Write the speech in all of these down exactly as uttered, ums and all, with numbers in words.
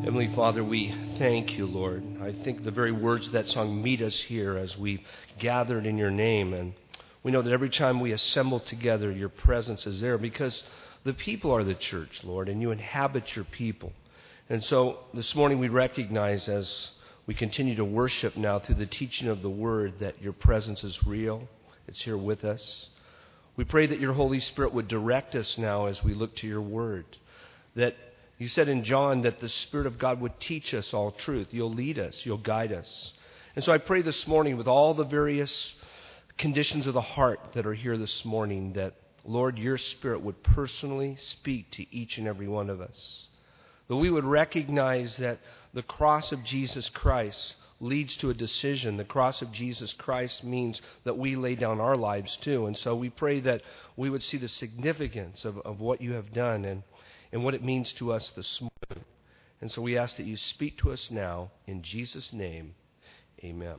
Heavenly Father, we thank you, Lord. I think the very words of that song meet us here as we gathered in your name. And we know that every time we assemble together, your presence is there because the people are the church, Lord, and you inhabit your people. And so this morning we recognize as we continue to worship now through the teaching of the Word that your presence is real. It's here with us. We pray that your Holy Spirit would direct us now as we look to your Word. That you said in John that the Spirit of God would teach us all truth. You'll lead us. You'll guide us. And so I pray this morning with all the various conditions of the heart that are here this morning that, Lord, your Spirit would personally speak to each and every one of us. That we would recognize that the cross of Jesus Christ leads to a decision. The cross of Jesus Christ means that we lay down our lives too. And so we pray that we would see the significance of, of what you have done and and what it means to us this morning. And so we ask that you speak to us now. In Jesus' name, amen.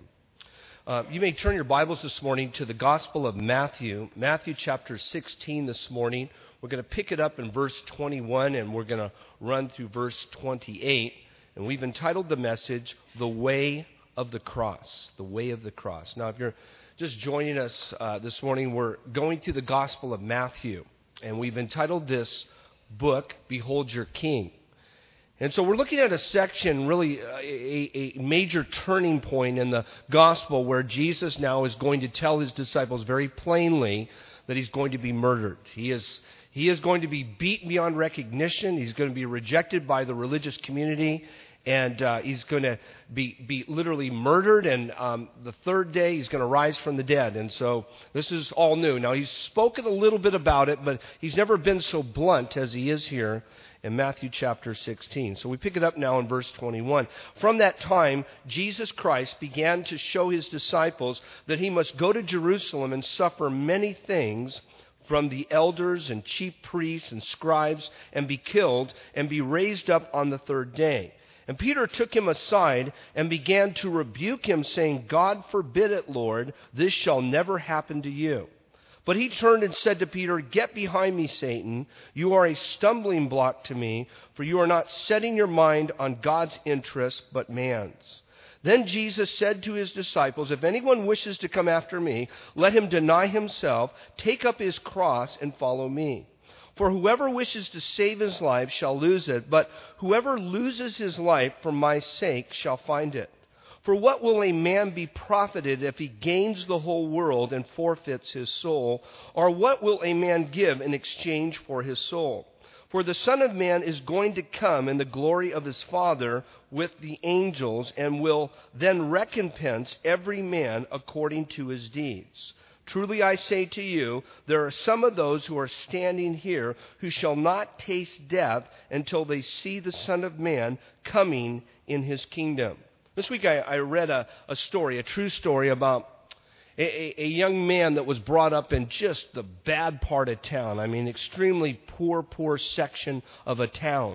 Uh, you may turn your Bibles this morning to the Gospel of Matthew, Matthew chapter sixteen this morning. We're going to pick it up in verse twenty-one, and we're going to run through verse twenty-eight. And we've entitled the message, The Way of the Cross, The Way of the Cross. Now, if you're just joining us uh, this morning, we're going through the Gospel of Matthew, and we've entitled this book, Behold Your King. And so we're looking at a section, really a, a major turning point in the gospel where Jesus now is going to tell his disciples very plainly that he's going to be murdered. He is, he is going to be beaten beyond recognition. He's going to be rejected by the religious community. And uh, he's going to be, be literally murdered. And um, the third day, he's going to rise from the dead. And so this is all new. Now, he's spoken a little bit about it, but he's never been so blunt as he is here in Matthew chapter sixteen. So we pick it up now in verse twenty-one. From that time, Jesus Christ began to show his disciples that he must go to Jerusalem and suffer many things from the elders and chief priests and scribes and be killed and be raised up on the third day. And Peter took him aside and began to rebuke him, saying, God forbid it, Lord, this shall never happen to you. But he turned and said to Peter, Get behind me, Satan. You are a stumbling block to me, for you are not setting your mind on God's interest, but man's. Then Jesus said to his disciples, If anyone wishes to come after me, let him deny himself, take up his cross, and follow me. For whoever wishes to save his life shall lose it, but whoever loses his life for my sake shall find it. For what will a man be profited if he gains the whole world and forfeits his soul? Or what will a man give in exchange for his soul? For the Son of Man is going to come in the glory of his Father with the angels, and will then recompense every man according to his deeds. Truly I say to you, there are some of those who are standing here who shall not taste death until they see the Son of Man coming in his kingdom. This week I, I read a, a story, a true story about a, a, a young man that was brought up in just the bad part of town. I mean, extremely poor, poor section of a town.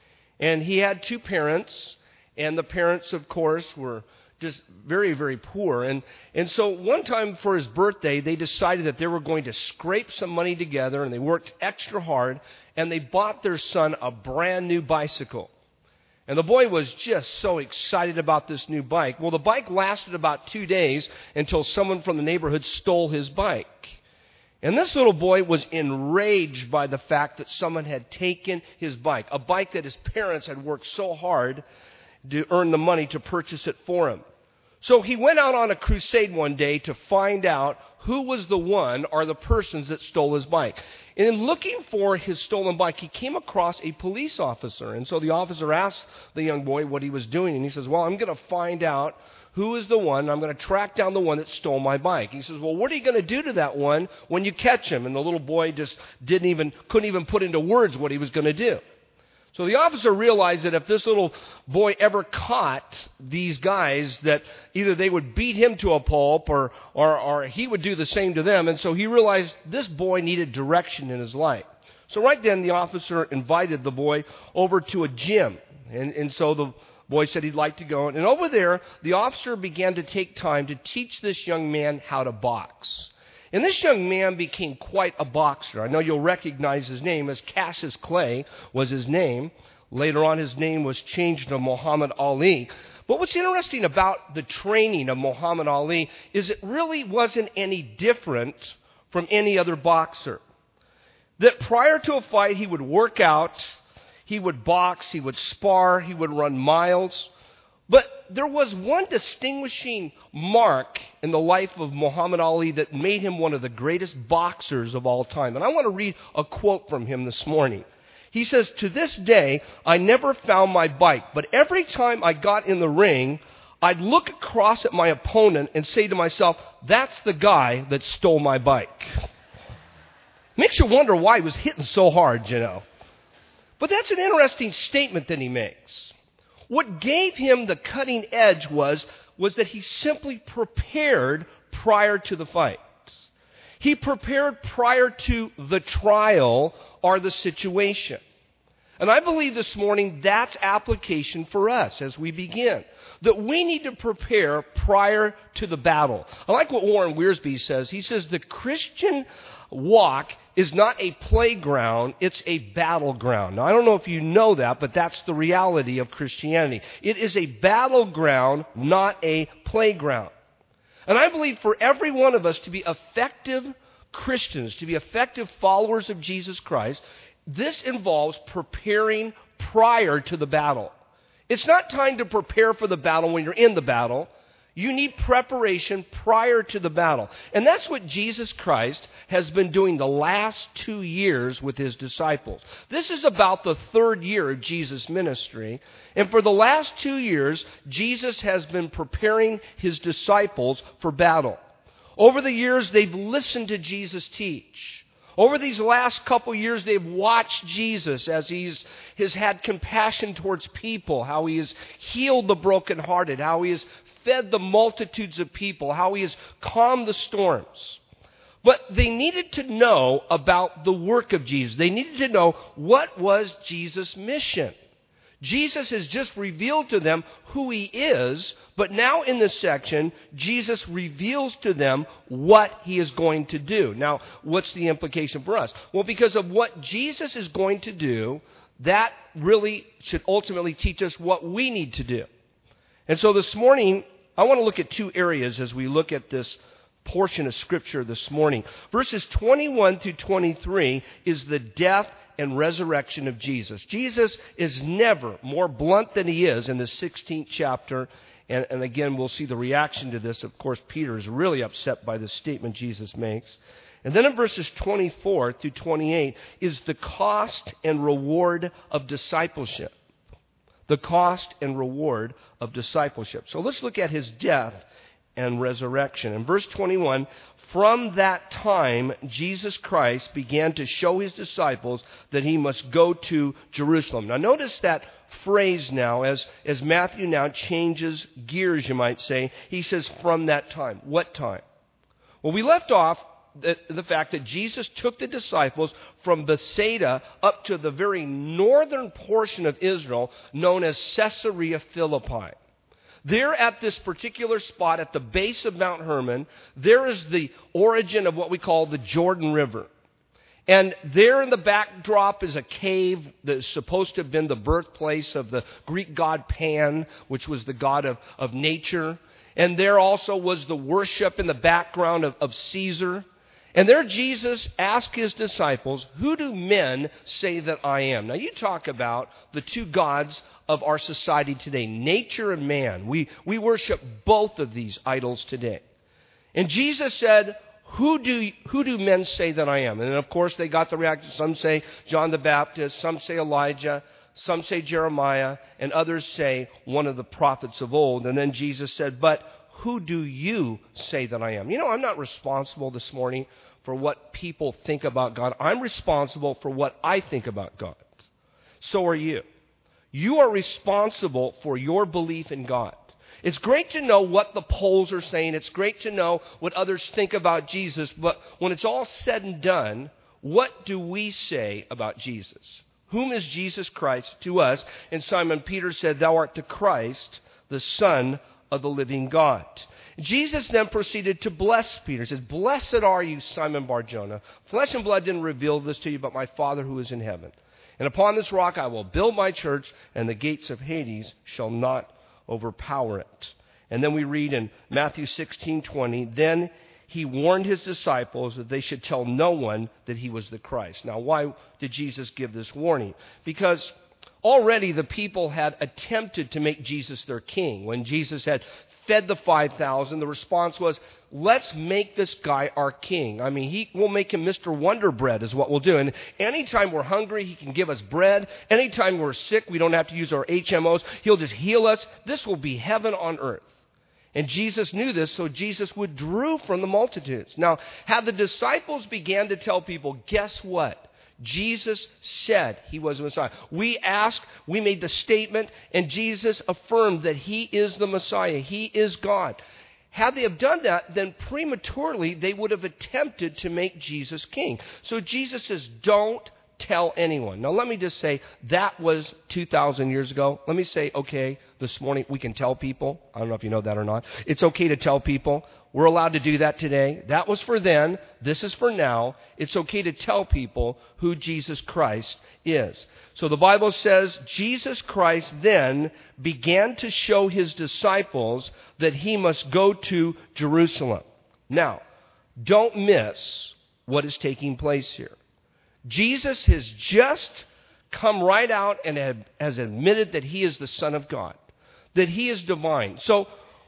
And he had two parents, and the parents, of course, were just very, very poor. And and so one time for his birthday, they decided that they were going to scrape some money together, and they worked extra hard, and they bought their son a brand new bicycle. And the boy was just so excited about this new bike. Well, the bike lasted about two days until someone from the neighborhood stole his bike. And this little boy was enraged by the fact that someone had taken his bike, a bike that his parents had worked so hard to earn the money to purchase it for him. So he went out on a crusade one day to find out who was the one or the persons that stole his bike. And in looking for his stolen bike, he came across a police officer. And so the officer asked the young boy what he was doing. And he says, well, I'm going to find out who is the one. I'm going to track down the one that stole my bike. He says, well, what are you going to do to that one when you catch him? And the little boy just didn't even, couldn't even put into words what he was going to do. So the officer realized that if this little boy ever caught these guys, that either they would beat him to a pulp or, or, or he would do the same to them. And so he realized this boy needed direction in his life. So right then the officer invited the boy over to a gym. And, and so the boy said he'd like to go. And over there, the officer began to take time to teach this young man how to box. And this young man became quite a boxer. I know you'll recognize his name as Cassius Clay was his name. Later on, his name was changed to Muhammad Ali. But what's interesting about the training of Muhammad Ali is it really wasn't any different from any other boxer. That prior to a fight, he would work out, he would box, he would spar, he would run miles. But there was one distinguishing mark in the life of Muhammad Ali that made him one of the greatest boxers of all time. And I want to read a quote from him this morning. He says, "To this day, I never found my bike, but every time I got in the ring, I'd look across at my opponent and say to myself, that's the guy that stole my bike." Makes you wonder why he was hitting so hard, you know. But that's an interesting statement that he makes. What gave him the cutting edge was, was that he simply prepared prior to the fight. He prepared prior to the trial or the situation. And I believe this morning that's application for us as we begin. That we need to prepare prior to the battle. I like what Warren Wiersbe says. He says the Christian walk is not a playground, it's a battleground. Now, I don't know if you know that, but that's the reality of Christianity. It is a battleground, not a playground. And I believe for every one of us to be effective Christians, to be effective followers of Jesus Christ, this involves preparing prior to the battle. It's not time to prepare for the battle when you're in the battle. You need preparation prior to the battle. And that's what Jesus Christ has been doing the last two years with his disciples. This is about the third year of Jesus' ministry. And for the last two years, Jesus has been preparing his disciples for battle. Over the years, they've listened to Jesus teach. Over these last couple years, they've watched Jesus as he's has had compassion towards people, how he has healed the brokenhearted, how he has fed the multitudes of people, how he has calmed the storms. But they needed to know about the work of Jesus. They needed to know what was Jesus' mission. Jesus has just revealed to them who he is, but now in this section, Jesus reveals to them what he is going to do. Now, what's the implication for us? Well, because of what Jesus is going to do, that really should ultimately teach us what we need to do. And so this morning, I want to look at two areas as we look at this portion of Scripture this morning. Verses twenty-one through twenty-three is the death and resurrection of Jesus. Jesus is never more blunt than he is in the sixteenth chapter. And, and again, we'll see the reaction to this. Of course, Peter is really upset by the statement Jesus makes. And then in verses twenty-four through twenty-eight is the cost and reward of discipleship. The cost and reward of discipleship. So let's look at his death and resurrection. In verse twenty-one, from that time, Jesus Christ began to show his disciples that he must go to Jerusalem. Now notice that phrase now, as, as Matthew now changes gears, you might say. He says, from that time. What time? Well, we left off the, the fact that Jesus took the disciples from Bethsaida up to the very northern portion of Israel, known as Caesarea Philippi. There at this particular spot at the base of Mount Hermon, there is the origin of what we call the Jordan River. And there in the backdrop is a cave that is supposed to have been the birthplace of the Greek god Pan, which was the god of, of nature. And there also was the worship in the background of, of Caesar. And there Jesus asked his disciples, who do men say that I am? Now you talk about the two gods of our society today, nature and man. We, we worship both of these idols today. And Jesus said, who do, who do men say that I am? And of course they got the reaction. Some say John the Baptist, some say Elijah, some say Jeremiah, and others say one of the prophets of old. And then Jesus said, but who do you say that I am? You know, I'm not responsible this morning for what people think about God. I'm responsible for what I think about God. So are you. You are responsible for your belief in God. It's great to know what the polls are saying. It's great to know what others think about Jesus. But when it's all said and done, what do we say about Jesus? Whom is Jesus Christ to us? And Simon Peter said, thou art the Christ, the Son of the living God. Jesus then proceeded to bless Peter. He says, "Blessed are you, Simon Bar-Jonah. Flesh and blood didn't reveal this to you, but my Father who is in heaven. And upon this rock I will build my church, and the gates of Hades shall not overpower it." And then we read in Matthew sixteen twenty, "Then he warned his disciples that they should tell no one that he was the Christ." Now, why did Jesus give this warning? Because already the people had attempted to make Jesus their king. When Jesus had fed the five thousand, the response was, "Let's make this guy our king. I mean, he, we'll make him Mister Wonder Bread is what we'll do. And anytime we're hungry, he can give us bread. Anytime we're sick, we don't have to use our H M Os. He'll just heal us. This will be heaven on earth." And Jesus knew this, so Jesus withdrew from the multitudes. Now, had the disciples began to tell people, guess what? Jesus said he was the Messiah. We asked, we made the statement, and Jesus affirmed that he is the Messiah. He is God. Had they have done that, then prematurely they would have attempted to make Jesus king. So Jesus says, don't tell anyone. Now let me just say, that was two thousand years ago. Let me say, okay, this morning we can tell people. I don't know if you know that or not. It's okay to tell people. We're allowed to do that today. That was for then. This is for now. It's okay to tell people who Jesus Christ is. So the Bible says Jesus Christ then began to show his disciples that he must go to Jerusalem. Now, don't miss what is taking place here. Jesus has just come right out and has admitted that he is the Son of God, that he is divine. So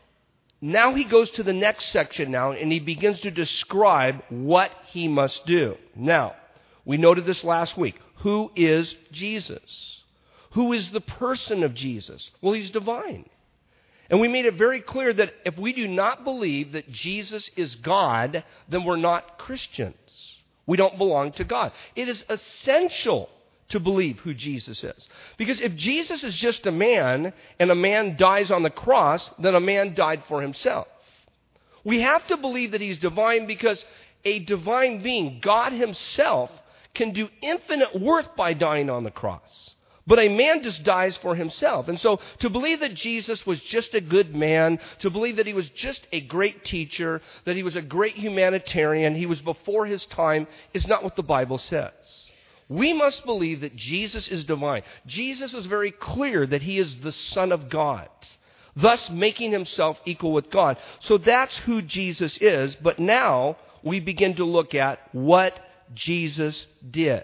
now he goes to the next section now, and he begins to describe what he must do. Now, we noted this last week. Who is Jesus? Who is the person of Jesus? Well, he's divine. And we made it very clear that if we do not believe that Jesus is God, then we're not Christians. We don't belong to God. It is essential to believe who Jesus is. Because if Jesus is just a man and a man dies on the cross, then a man died for himself. We have to believe that he's divine because a divine being, God himself, can do infinite worth by dying on the cross. But a man just dies for himself. And so to believe that Jesus was just a good man, to believe that he was just a great teacher, that he was a great humanitarian, he was before his time, is not what the Bible says. We must believe that Jesus is divine. Jesus is very clear that he is the Son of God, thus making himself equal with God. So that's who Jesus is. But now we begin to look at what Jesus did.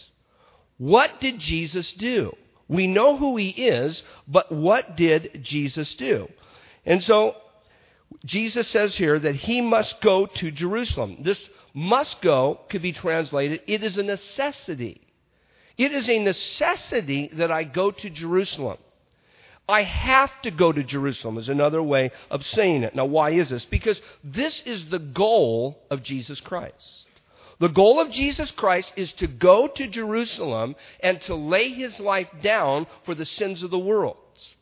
What did Jesus do? We know who he is, but what did Jesus do? And so Jesus says here that he must go to Jerusalem. This must go could be translated, it is a necessity. It is a necessity that I go to Jerusalem. I have to go to Jerusalem is another way of saying it. Now, why is this? Because this is the goal of Jesus Christ. The goal of Jesus Christ is to go to Jerusalem and to lay his life down for the sins of the world.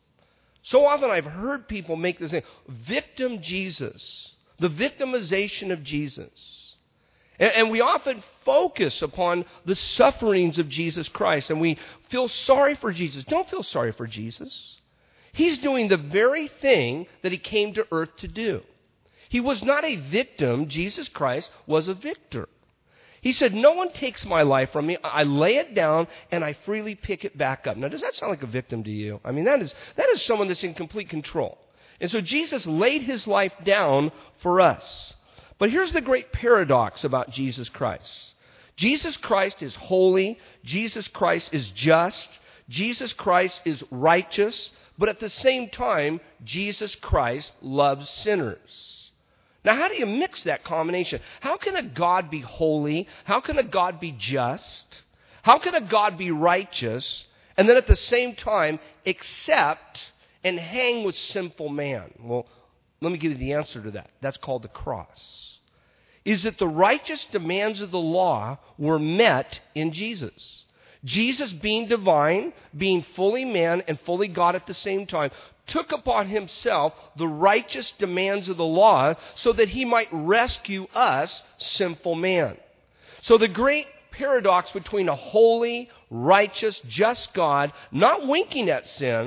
So often I've heard people make this thing, victim Jesus, the victimization of Jesus. And, and we often focus upon the sufferings of Jesus Christ, and we feel sorry for Jesus. Don't feel sorry for Jesus. He's doing the very thing that he came to earth to do. He was not a victim. Jesus Christ was a victor. He said, no one takes my life from me. I lay it down and I freely pick it back up. Now, does that sound like a victim to you? I mean, that is that is someone that's in complete control. And so Jesus laid his life down for us. But here's the great paradox about Jesus Christ. Jesus Christ is holy. Jesus Christ is just. Jesus Christ is righteous. But at the same time, Jesus Christ loves sinners. Now, how do you mix that combination? How can a God be holy? How can a God be just? How can a God be righteous and then at the same time accept and hang with sinful man? Well, let me give you the answer to that. That's called the cross. Is that the righteous demands of the law were met in Jesus. Jesus, being divine, being fully man and fully God at the same time, took upon himself the righteous demands of the law so that he might rescue us, sinful man. So the great paradox between a holy, righteous, just God, not winking at sin,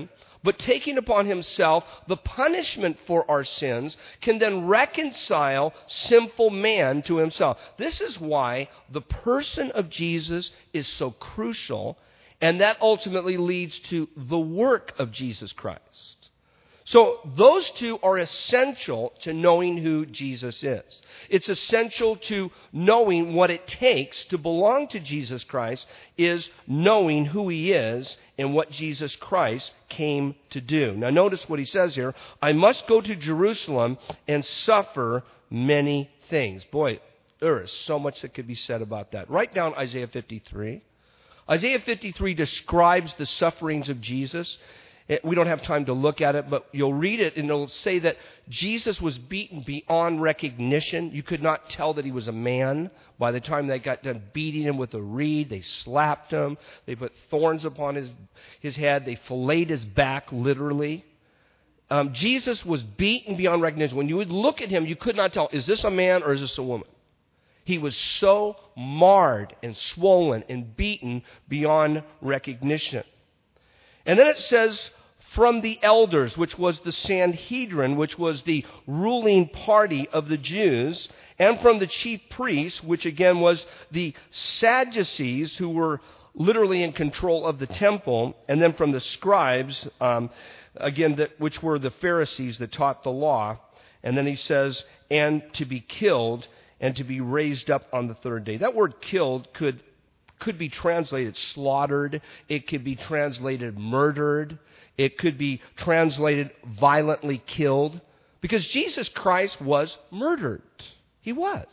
but taking upon himself the punishment for our sins, can then reconcile sinful man to himself. This is why the person of Jesus is so crucial, and that ultimately leads to the work of Jesus Christ. So those two are essential to knowing who Jesus is. It's essential to knowing what it takes to belong to Jesus Christ, is knowing who he is and what Jesus Christ came to do. Now notice what he says here. I must go to Jerusalem and suffer many things. Boy, there is so much that could be said about that. Write down Isaiah fifty-three. Isaiah fifty-three describes the sufferings of Jesus. We don't have time to look at it, but you'll read it and it'll say that Jesus was beaten beyond recognition. You could not tell that he was a man. By the time they got done beating him with a reed, they slapped him. They put thorns upon his, his head. They filleted his back, literally. Um, Jesus was beaten beyond recognition. When you would look at him, you could not tell, is this a man or is this a woman? He was so marred and swollen and beaten beyond recognition. And then it says, from the elders, which was the Sanhedrin, which was the ruling party of the Jews, and from the chief priests, which again was the Sadducees, who were literally in control of the temple, and then from the scribes, um, again, that, which were the Pharisees that taught the law. And then he says, and to be killed and to be raised up on the third day. That word killed could could be translated slaughtered. It could be translated murdered. It could be translated violently killed. Because Jesus Christ was murdered. He was.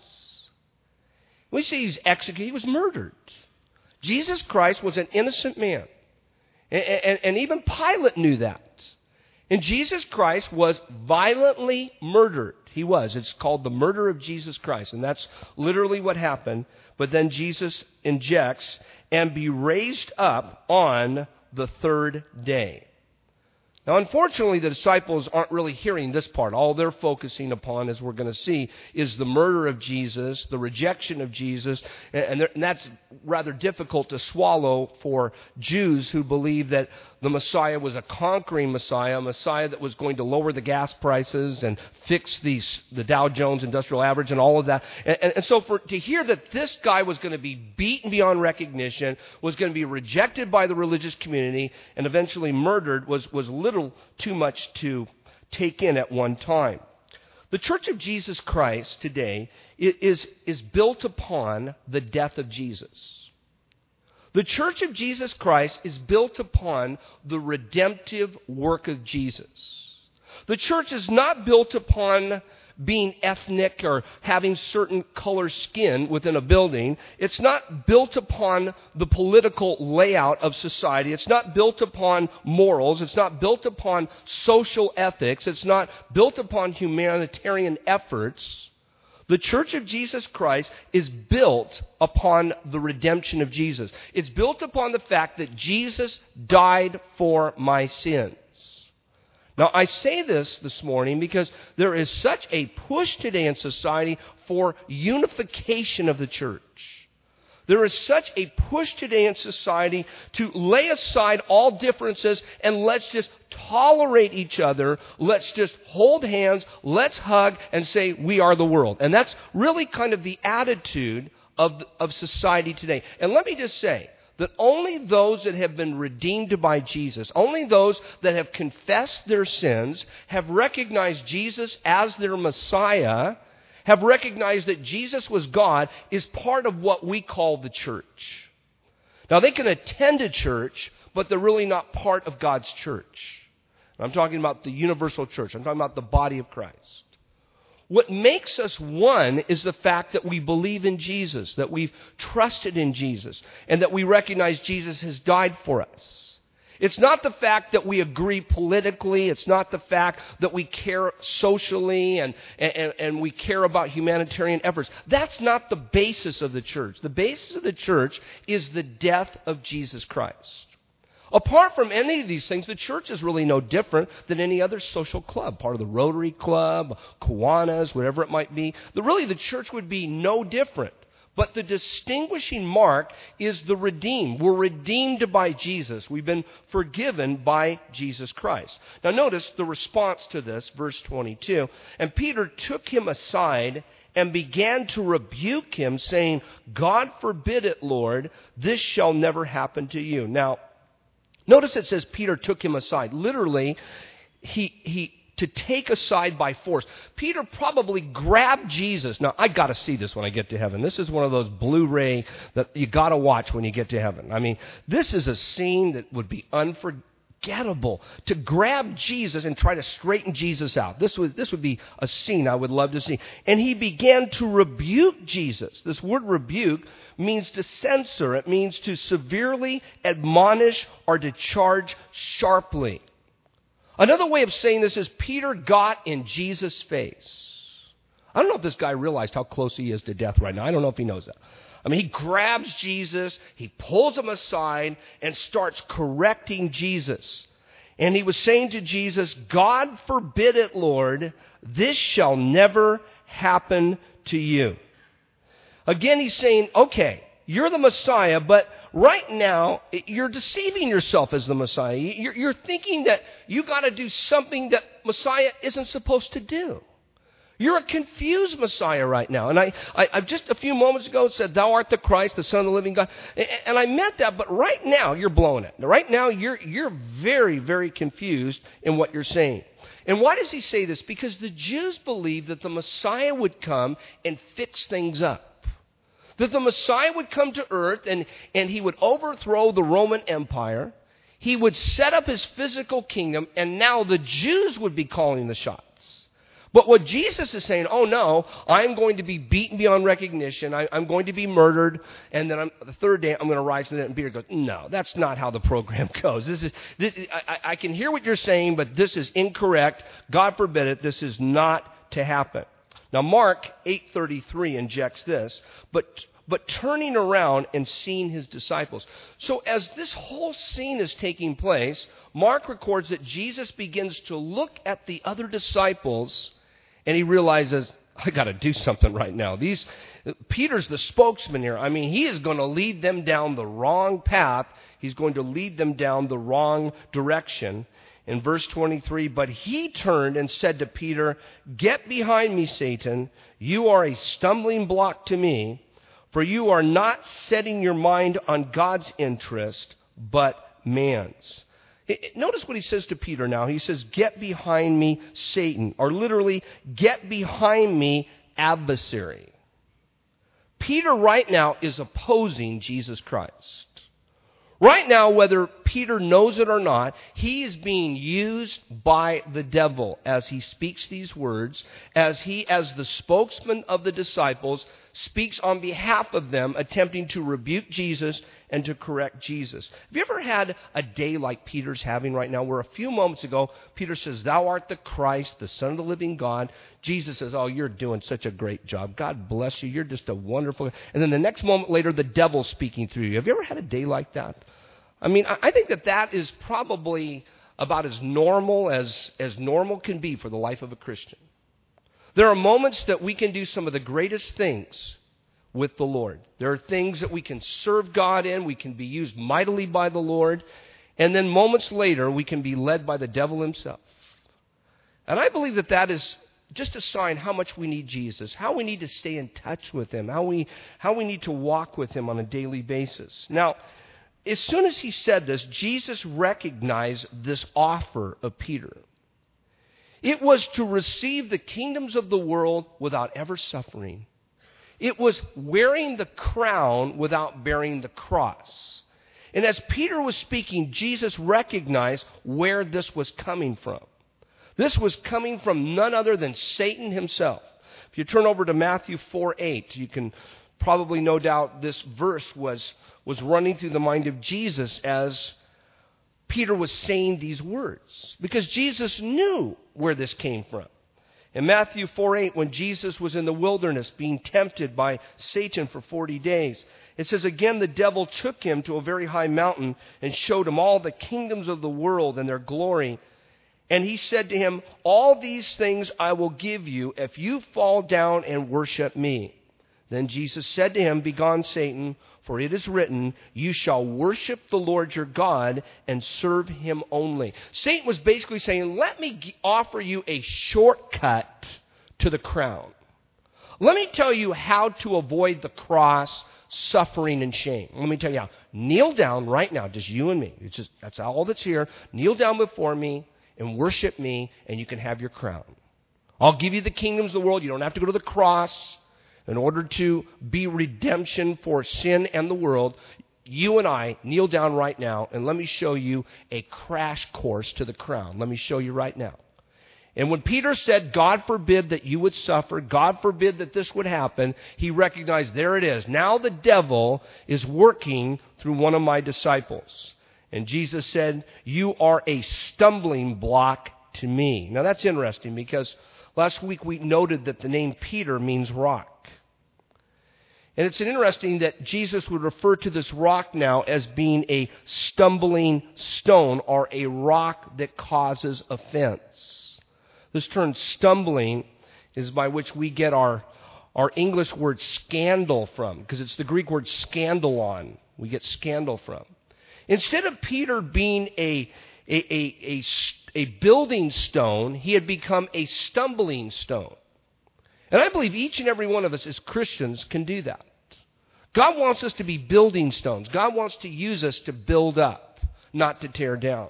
We say he's executed. He was murdered. Jesus Christ was an innocent man. And, and, and even Pilate knew that. And Jesus Christ was violently murdered. He was. It's called the murder of Jesus Christ. And that's literally what happened. But then Jesus injects, and be raised up on the third day. Now, unfortunately, the disciples aren't really hearing this part. All they're focusing upon, as we're going to see, is the murder of Jesus, the rejection of Jesus, and, and that's rather difficult to swallow for Jews who believe that the Messiah was a conquering Messiah, a Messiah that was going to lower the gas prices and fix these, the Dow Jones Industrial Average and all of that. And, and, and so for to hear that this guy was going to be beaten beyond recognition, was going to be rejected by the religious community, and eventually murdered was, was little too much to take in at one time. The Church of Jesus Christ today is, is built upon the death of Jesus. The Church of Jesus Christ is built upon the redemptive work of Jesus. The church is not built upon being ethnic or having certain color skin within a building. It's not built upon the political layout of society. It's not built upon morals. It's not built upon social ethics. It's not built upon humanitarian efforts. The Church of Jesus Christ is built upon the redemption of Jesus. It's built upon the fact that Jesus died for my sins. Now, I say this this morning because there is such a push today in society for unification of the church. There is such a push today in society to lay aside all differences and let's just tolerate each other. Let's just hold hands. Let's hug and say we are the world. And that's really kind of the attitude of, of society today. And let me just say that only those that have been redeemed by Jesus, only those that have confessed their sins, have recognized Jesus as their Messiah, have recognized that Jesus was God, is part of what we call the church. Now, they can attend a church, but they're really not part of God's church. I'm talking about the universal church. I'm talking about the body of Christ. What makes us one is the fact that we believe in Jesus, that we've trusted in Jesus, and that we recognize Jesus has died for us. It's not the fact that we agree politically. It's not the fact that we care socially and, and, and we care about humanitarian efforts. That's not the basis of the church. The basis of the church is the death of Jesus Christ. Apart from any of these things, the church is really no different than any other social club, part of the Rotary Club, Kiwanis, whatever it might be. The, really, the church would be no different. But the distinguishing mark is the redeemed. We're redeemed by Jesus. We've been forgiven by Jesus Christ. Now notice the response to this, verse twenty-two. And Peter took him aside and began to rebuke him, saying, God forbid it, Lord, this shall never happen to you. Now, notice it says Peter took him aside. Literally, he he to take aside by force. Peter probably grabbed Jesus. Now, I got to see this when I get to heaven. This is one of those Blu-ray that you got to watch when you get to heaven. I mean, this is a scene that would be unforgettable. To grab Jesus and try to straighten Jesus out. This would, this would be a scene I would love to see. And he began to rebuke Jesus. This word rebuke means to censor. It means to severely admonish or to charge sharply. Another way of saying this is Peter got in Jesus' face. I don't know if this guy realized how close he is to death right now. I don't know if he knows that. I mean, he grabs Jesus, he pulls him aside, and starts correcting Jesus. And he was saying to Jesus, God forbid it, Lord, this shall never happen to you. Again, he's saying, okay, you're the Messiah, but right now, you're deceiving yourself as the Messiah. You're, you're thinking that you got to do something that Messiah isn't supposed to do. You're a confused Messiah right now. And I, I, I just a few moments ago said, thou art the Christ, the Son of the living God. And, and I meant that, but right now, you're blowing it. Right now, you're, you're very, very confused in what you're saying. And why does he say this? Because the Jews believed that the Messiah would come and fix things up. That the Messiah would come to earth and, and he would overthrow the Roman Empire. He would set up his physical kingdom, and now the Jews would be calling the shots. But what Jesus is saying, oh no, I'm going to be beaten beyond recognition. I, I'm going to be murdered, and then I'm, the third day I'm going to rise to that. And Peter goes, no, that's not how the program goes. This is, this, I, I can hear what you're saying, but this is incorrect. God forbid it. This is not to happen. Now Mark eight thirty-three injects this, but but turning around and seeing his disciples. So as this whole scene is taking place, Mark records that Jesus begins to look at the other disciples and he realizes, I got to do something right now. These Peter's the spokesman here. I mean, he is going to lead them down the wrong path. He's going to lead them down the wrong direction. In verse twenty-three, but he turned and said to Peter, get behind me, Satan. You are a stumbling block to me, for you are not setting your mind on God's interest, but man's. Notice what he says to Peter now. He says, get behind me, Satan. Or literally, get behind me, adversary. Peter right now is opposing Jesus Christ. Right now, whether Peter knows it or not, he is being used by the devil as he speaks these words, as he, as the spokesman of the disciples, speaks on behalf of them, attempting to rebuke Jesus and to correct Jesus. Have you ever had a day like Peter's having right now, where a few moments ago, Peter says, thou art the Christ, the Son of the living God. Jesus says, oh, you're doing such a great job. God bless you. You're just a wonderful... And then the next moment later, the devil's speaking through you. Have you ever had a day like that? I mean, I think that that is probably about as normal as, as normal can be for the life of a Christian. There are moments that we can do some of the greatest things with the Lord. There are things that we can serve God in. We can be used mightily by the Lord. And then moments later, we can be led by the devil himself. And I believe that that is just a sign how much we need Jesus, how we need to stay in touch with him, how we, how we need to walk with him on a daily basis. Now, as soon as he said this, Jesus recognized this offer of Peter. It was to receive the kingdoms of the world without ever suffering. It was wearing the crown without bearing the cross. And as Peter was speaking, Jesus recognized where this was coming from. This was coming from none other than Satan himself. If you turn over to Matthew four eight, you can probably no doubt this verse was, was running through the mind of Jesus as Peter was saying these words, because Jesus knew where this came from. In Matthew four eight, when Jesus was in the wilderness being tempted by Satan for forty days, it says, again, the devil took him to a very high mountain and showed him all the kingdoms of the world and their glory. And he said to him, all these things I will give you if you fall down and worship me. Then Jesus said to him, Begone, Satan, for it is written, You shall worship the Lord your God and serve him only. Satan was basically saying, let me offer you a shortcut to the crown. Let me tell you how to avoid the cross, suffering, and shame. Let me tell you how. Kneel down right now, just you and me. It's just that's all that's here. Kneel down before me and worship me, and you can have your crown. I'll give you the kingdoms of the world. You don't have to go to the cross in order to be redemption for sin and the world. You and I kneel down right now, and let me show you a crash course to the crown. Let me show you right now. And when Peter said, God forbid that you would suffer, God forbid that this would happen, he recognized, there it is. Now the devil is working through one of my disciples. And Jesus said, you are a stumbling block to me. Now that's interesting because last week we noted that the name Peter means rock. And it's interesting that Jesus would refer to this rock now as being a stumbling stone or a rock that causes offense. This term stumbling is by which we get our, our English word scandal from, because it's the Greek word scandalon. We get scandal from. Instead of Peter being a, a, a, a, a building stone, he had become a stumbling stone. And I believe each and every one of us as Christians can do that. God wants us to be building stones. God wants to use us to build up, not to tear down.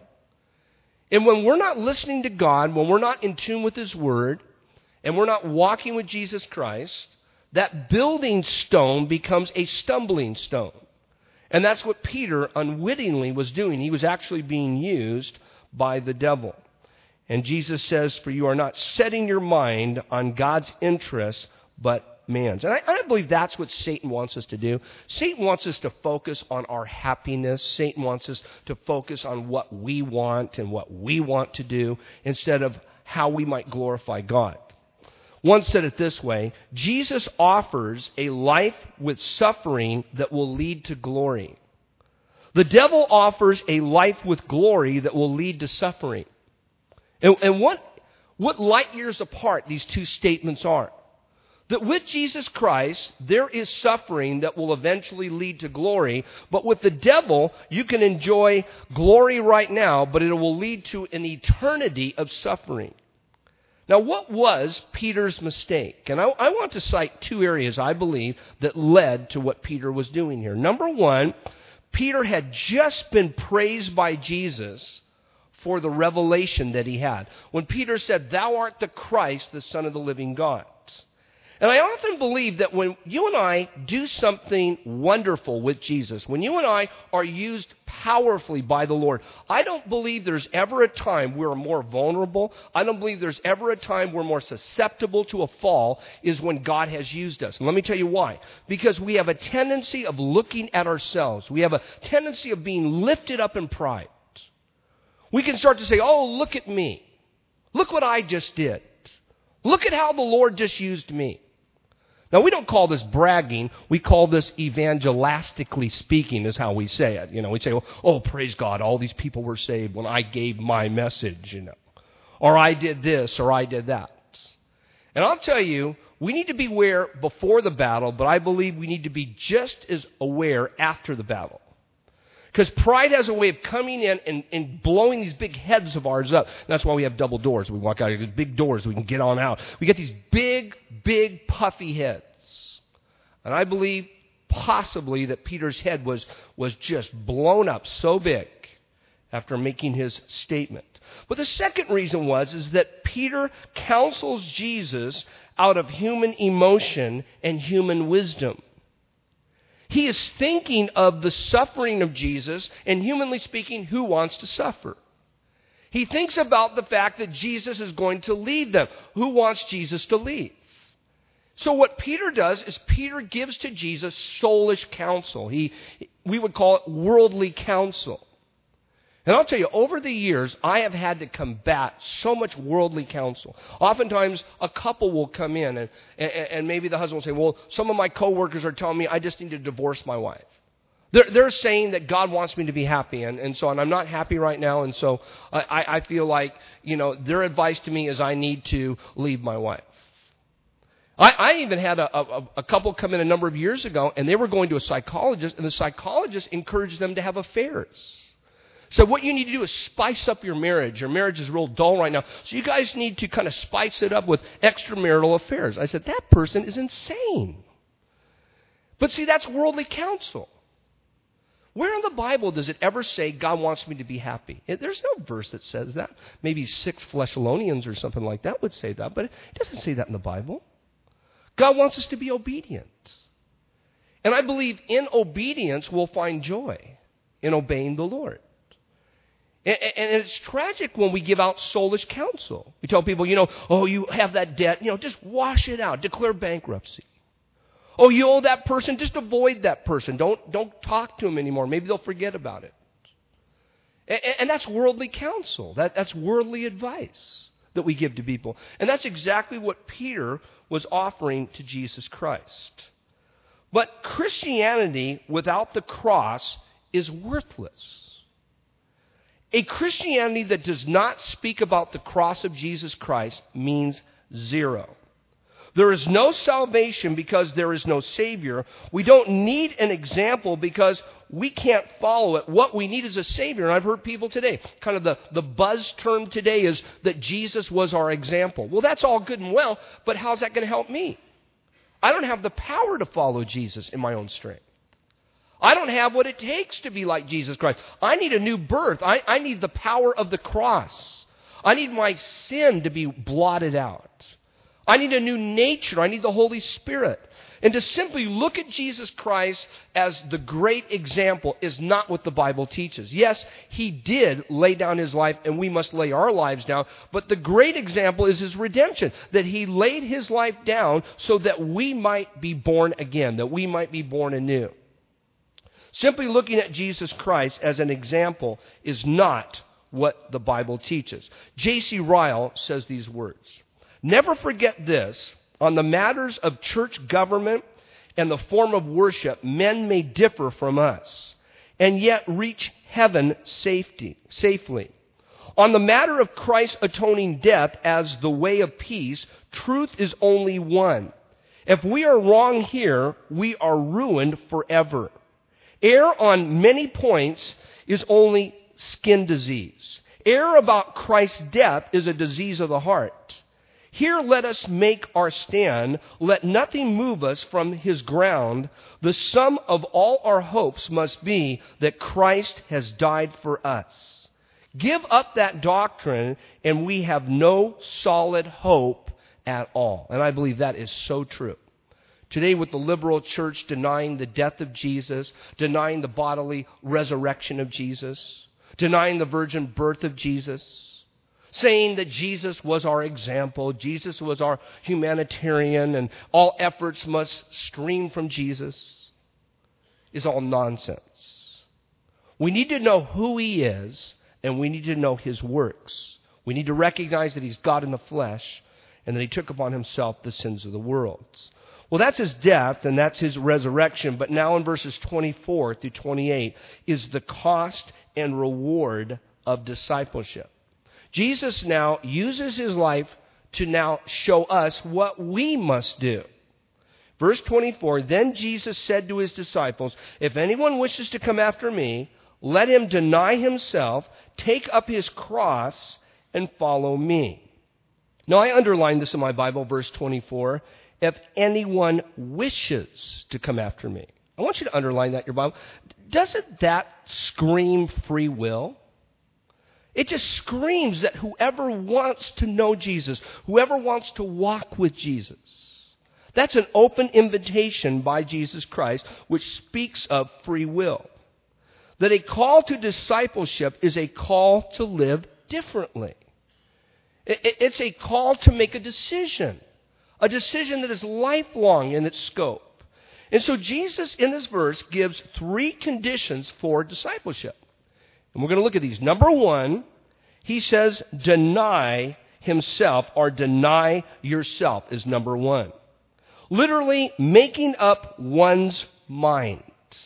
And when we're not listening to God, when we're not in tune with His Word, and we're not walking with Jesus Christ, that building stone becomes a stumbling stone. And that's what Peter unwittingly was doing. He was actually being used by the devil. And Jesus says, for you are not setting your mind on God's interests, but man's. And I, I believe that's what Satan wants us to do. Satan wants us to focus on our happiness. Satan wants us to focus on what we want and what we want to do instead of how we might glorify God. One said it this way, Jesus offers a life with suffering that will lead to glory. The devil offers a life with glory that will lead to suffering. And, and what, what light years apart these two statements are. That with Jesus Christ, there is suffering that will eventually lead to glory. But with the devil, you can enjoy glory right now, but it will lead to an eternity of suffering. Now, what was Peter's mistake? And I, I want to cite two areas, I believe, that led to what Peter was doing here. Number one, Peter had just been praised by Jesus for the revelation that he had. When Peter said, thou art the Christ, the Son of the living God. And I often believe that when you and I do something wonderful with Jesus, when you and I are used powerfully by the Lord, I don't believe there's ever a time we're more vulnerable. I don't believe there's ever a time we're more susceptible to a fall is when God has used us. And let me tell you why. Because we have a tendency of looking at ourselves. We have a tendency of being lifted up in pride. We can start to say, oh, look at me. Look what I just did. Look at how the Lord just used me. Now, we don't call this bragging. We call this evangelistically speaking is how we say it. You know, we say, oh, oh, praise God, all these people were saved when I gave my message, you know. Or I did this, or I did that. And I'll tell you, we need to be aware before the battle, but I believe we need to be just as aware after the battle. Because pride has a way of coming in and, and blowing these big heads of ours up. And that's why we have double doors. We walk out here, these big doors, we can get on out. We get these big, big, puffy heads. And I believe possibly that Peter's head was, was just blown up so big after making his statement. But the second reason was is that Peter counsels Jesus out of human emotion and human wisdom. He is thinking of the suffering of Jesus, and humanly speaking, who wants to suffer? He thinks about the fact that Jesus is going to leave them. Who wants Jesus to leave? So what Peter does is Peter gives to Jesus soulish counsel. He, we would call it worldly counsel. And I'll tell you, over the years, I have had to combat so much worldly counsel. Oftentimes, a couple will come in, and, and, and maybe the husband will say, well, some of my coworkers are telling me I just need to divorce my wife. They're, they're saying that God wants me to be happy, and, and so and I'm not happy right now, and so I, I feel like, you know, their advice to me is I need to leave my wife. I, I even had a, a, a couple come in a number of years ago, and they were going to a psychologist, and the psychologist encouraged them to have affairs. So what you need to do is spice up your marriage. Your marriage is real dull right now. So you guys need to kind of spice it up with extramarital affairs. I said, that person is insane. But see, that's worldly counsel. Where in the Bible does it ever say God wants me to be happy? There's no verse that says that. Maybe six Thessalonians or something like that would say that, but it doesn't say that in the Bible. God wants us to be obedient. And I believe in obedience we'll find joy in obeying the Lord. And it's tragic when we give out soulish counsel. We tell people, you know, oh, you have that debt, you know, just wash it out, declare bankruptcy. Oh, you owe that person, just avoid that person. Don't, don't talk to them anymore. Maybe they'll forget about it. And, and that's worldly counsel. That, that's worldly advice that we give to people. And that's exactly what Peter was offering to Jesus Christ. But Christianity without the cross is worthless. A Christianity that does not speak about the cross of Jesus Christ means zero. There is no salvation because there is no Savior. We don't need an example because we can't follow it. What we need is a Savior. And I've heard people today, kind of the, the buzz term today is that Jesus was our example. Well, that's all good and well, but how's that going to help me? I don't have the power to follow Jesus in my own strength. I don't have what it takes to be like Jesus Christ. I need a new birth. I, I need the power of the cross. I need my sin to be blotted out. I need a new nature. I need the Holy Spirit. And to simply look at Jesus Christ as the great example is not what the Bible teaches. Yes, He did lay down His life, and we must lay our lives down. But the great example is His redemption, that He laid His life down so that we might be born again, that we might be born anew. Simply looking at Jesus Christ as an example is not what the Bible teaches. J C Ryle says these words, "Never forget this, on the matters of church government and the form of worship, men may differ from us, and yet reach heaven safety, safely. On the matter of Christ's atoning death as the way of peace, truth is only one. If we are wrong here, we are ruined forever. Error on many points is only skin disease. Error about Christ's death is a disease of the heart. Here let us make our stand. Let nothing move us from His ground. The sum of all our hopes must be that Christ has died for us. Give up that doctrine and we have no solid hope at all." And I believe that is so true. Today, with the liberal church denying the death of Jesus, denying the bodily resurrection of Jesus, denying the virgin birth of Jesus, saying that Jesus was our example, Jesus was our humanitarian, and all efforts must stream from Jesus, is all nonsense. We need to know who He is, and we need to know His works. We need to recognize that He's God in the flesh, and that He took upon Himself the sins of the world. Well, that's His death and that's His resurrection. But now in verses twenty-four through twenty-eight is the cost and reward of discipleship. Jesus now uses His life to now show us what we must do. Verse twenty-four, "Then Jesus said to His disciples, 'If anyone wishes to come after me, let him deny himself, take up his cross, and follow me.'" Now I underlined this in my Bible, verse twenty-four. If anyone wishes to come after me. I want you to underline that in your Bible. Doesn't that scream free will? It just screams that whoever wants to know Jesus, whoever wants to walk with Jesus, that's an open invitation by Jesus Christ, which speaks of free will. That a call to discipleship is a call to live differently. It's a call to make a decision. A decision that is lifelong in its scope. And so Jesus in this verse gives three conditions for discipleship. And we're going to look at these. Number one, He says deny himself or deny yourself is number one. Literally making up one's mind.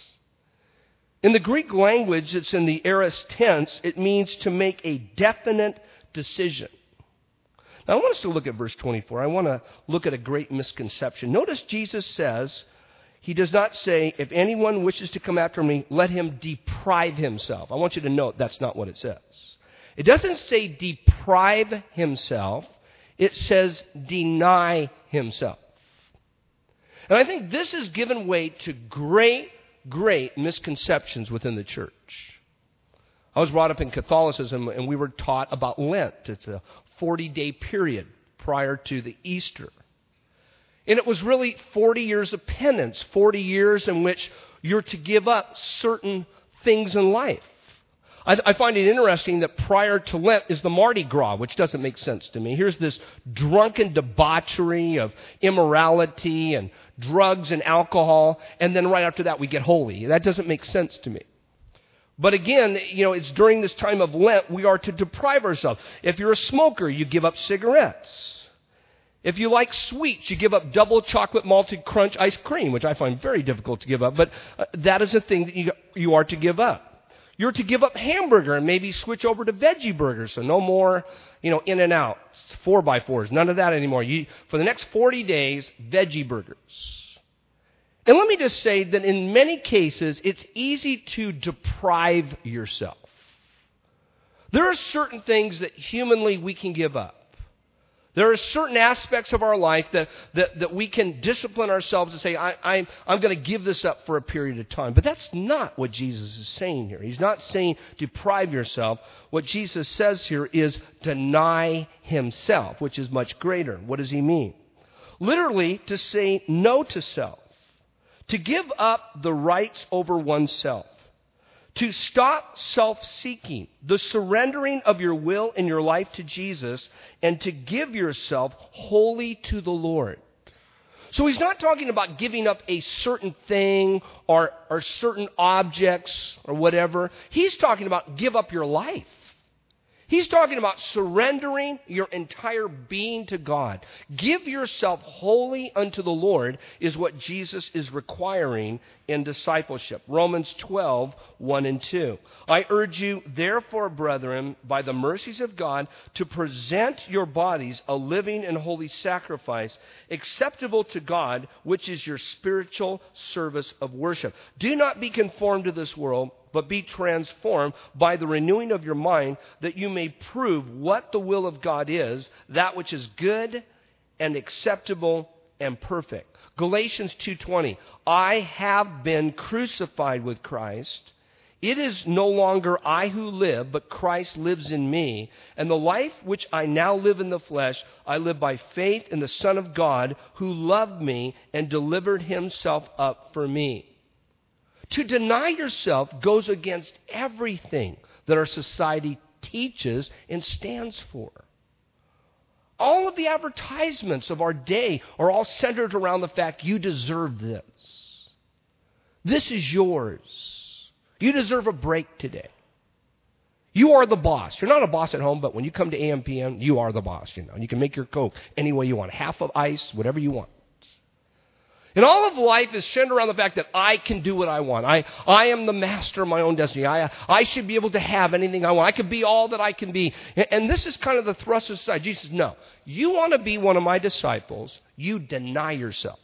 In the Greek language, it's in the aorist tense. It means to make a definite decision. Now, I want us to look at verse twenty-four. I want to look at a great misconception. Notice Jesus says, he does not say, if anyone wishes to come after me, let him deprive himself. I want you to note that's not what it says. It doesn't say deprive himself. It says deny himself. And I think this has given way to great, great misconceptions within the church. I was brought up in Catholicism, and we were taught about Lent. It's a forty-day period prior to the Easter. And it was really forty years of penance, forty years in which you're to give up certain things in life. I, I find it interesting that prior to Lent is the Mardi Gras, which doesn't make sense to me. Here's this drunken debauchery of immorality and drugs and alcohol, and then right after that we get holy. That doesn't make sense to me. But again, you know, it's during this time of Lent we are to deprive ourselves. If you're a smoker, you give up cigarettes. If you like sweets, you give up double chocolate malted crunch ice cream, which I find very difficult to give up. But uh, that is a thing that you, you are to give up. You're to give up hamburger and maybe switch over to veggie burgers. So no more, you know, in and out, four by fours, none of that anymore. You, for the next forty days, veggie burgers. And let me just say that in many cases, it's easy to deprive yourself. There are certain things that humanly we can give up. There are certain aspects of our life that, that, that we can discipline ourselves and say, I, I, I'm going to give this up for a period of time. But that's not what Jesus is saying here. He's not saying deprive yourself. What Jesus says here is deny himself, which is much greater. What does he mean? Literally, to say no to self. To give up the rights over oneself. To stop self-seeking, the surrendering of your will and your life to Jesus, and to give yourself wholly to the Lord. So he's not talking about giving up a certain thing or, or certain objects or whatever. He's talking about give up your life. He's talking about surrendering your entire being to God. Give yourself wholly unto the Lord is what Jesus is requiring in discipleship. Romans twelve, one and two. I urge you, therefore, brethren, by the mercies of God, to present your bodies a living and holy sacrifice, acceptable to God, which is your spiritual service of worship. Do not be conformed to this world, but be transformed by the renewing of your mind, that you may prove what the will of God is, that which is good and acceptable and perfect. Galatians two twenty, I have been crucified with Christ. It is no longer I who live, but Christ lives in me. And the life which I now live in the flesh, I live by faith in the Son of God, who loved me and delivered himself up for me. To deny yourself goes against everything that our society teaches and stands for. All of the advertisements of our day are all centered around the fact you deserve this. This is yours. You deserve a break today. You are the boss. You're not a boss at home, but when you come to A M P M, you are the boss. You know, you can make your Coke any way you want, half of ice, whatever you want. And all of life is centered around the fact that I can do what I want. I, I am the master of my own destiny. I, I should be able to have anything I want. I can be all that I can be. And, and this is kind of the thrust of society. Jesus says, no, you want to be one of my disciples, you deny yourself.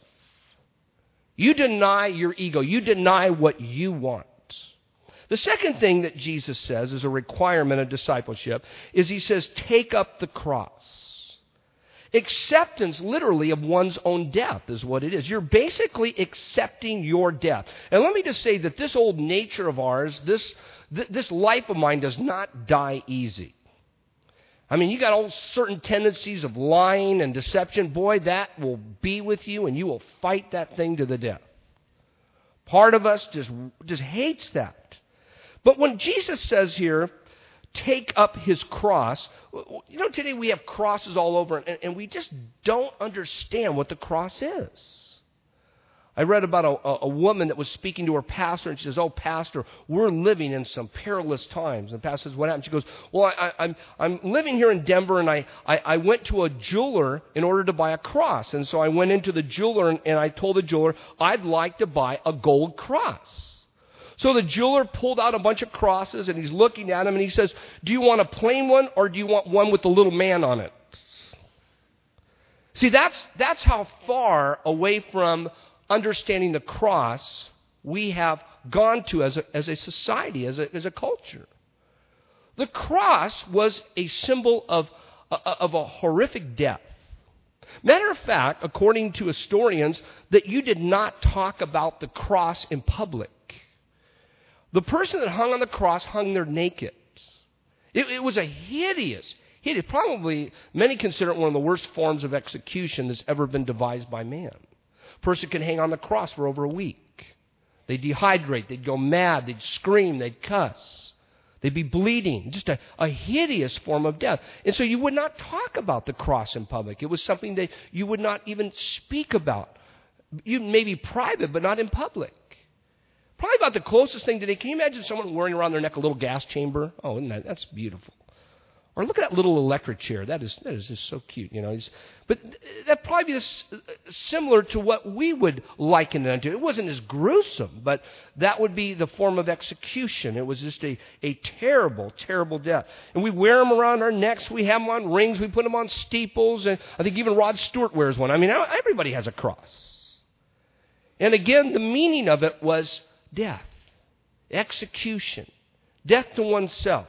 You deny your ego. You deny what you want. The second thing that Jesus says is a requirement of discipleship is he says, take up the cross. Acceptance, literally, of one's own death is what it is. You're basically accepting your death. And let me just say that this old nature of ours, this, th- this life of mine does not die easy. I mean, you got all certain tendencies of lying and deception. Boy, that will be with you, and you will fight that thing to the death. Part of us just, just hates that. But when Jesus says here, take up his cross. You know, today we have crosses all over, and, and we just don't understand what the cross is. I read about a, a woman that was speaking to her pastor, and she says, oh, pastor, we're living in some perilous times. And the pastor says, what happened? She goes, well, I, I'm, I'm living here in Denver, and I, I, I went to a jeweler in order to buy a cross. And so I went into the jeweler, and, and I told the jeweler, I'd like to buy a gold cross. So the jeweler pulled out a bunch of crosses, and he's looking at them, and he says, do you want a plain one, or do you want one with the little man on it? See, that's, that's how far away from understanding the cross we have gone to as a, as a society, as a, as a culture. The cross was a symbol of, of a horrific death. Matter of fact, according to historians, that you did not talk about the cross in public. The person that hung on the cross hung there naked. It, it was a hideous, hideous, probably many consider it one of the worst forms of execution that's ever been devised by man. A person could hang on the cross for over a week. They'd dehydrate, they'd go mad, they'd scream, they'd cuss. They'd be bleeding, just a, a hideous form of death. And so you would not talk about the cross in public. It was something that you would not even speak about. You may be private, but not in public. Probably about the closest thing today. Can you imagine someone wearing around their neck a little gas chamber? Oh, isn't that, that's beautiful. Or look at that little electric chair. That is that is just so cute, you know. But that'd probably be this, similar to what we would liken it to. It wasn't as gruesome, but that would be the form of execution. It was just a, a terrible, terrible death. And we wear them around our necks. We have them on rings. We put them on steeples. And I think even Rod Stewart wears one. I mean, everybody has a cross. And again, the meaning of it was death, execution, death to oneself.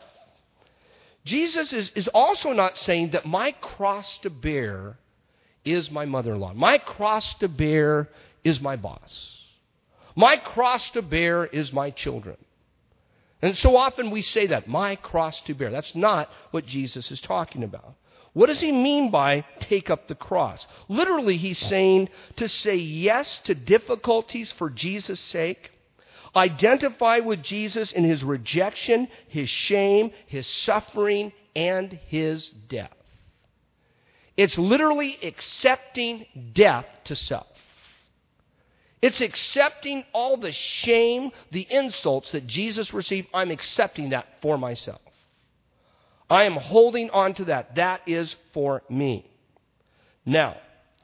Jesus is, is also not saying that my cross to bear is my mother-in-law. My cross to bear is my boss. My cross to bear is my children. And so often we say that, my cross to bear. That's not what Jesus is talking about. What does he mean by take up the cross? Literally, he's saying to say yes to difficulties for Jesus' sake. Identify with Jesus in his rejection, his shame, his suffering, and his death. It's literally accepting death to self. It's accepting all the shame, the insults that Jesus received. I'm accepting that for myself. I am holding on to that. That is for me. Now,